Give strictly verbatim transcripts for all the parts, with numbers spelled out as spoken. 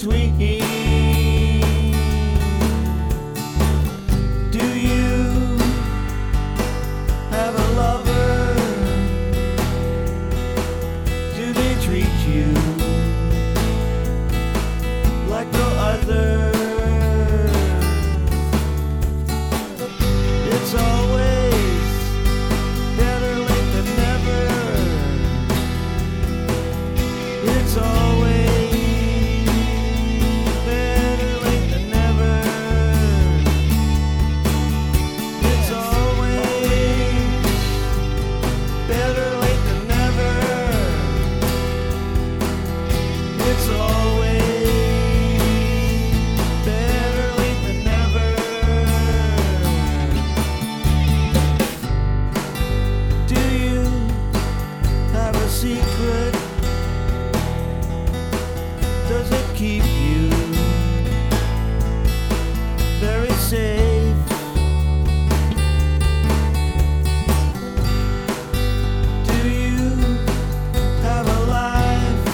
between. Do you have a lover? Do they treat you like no other? It's always better late than never. It's always better late than never. It's always better late than never. It's always better late than never. Do you have a secret? Does it keep you very safe? Do you have a life?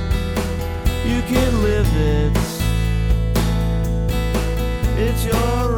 You can live it. It's your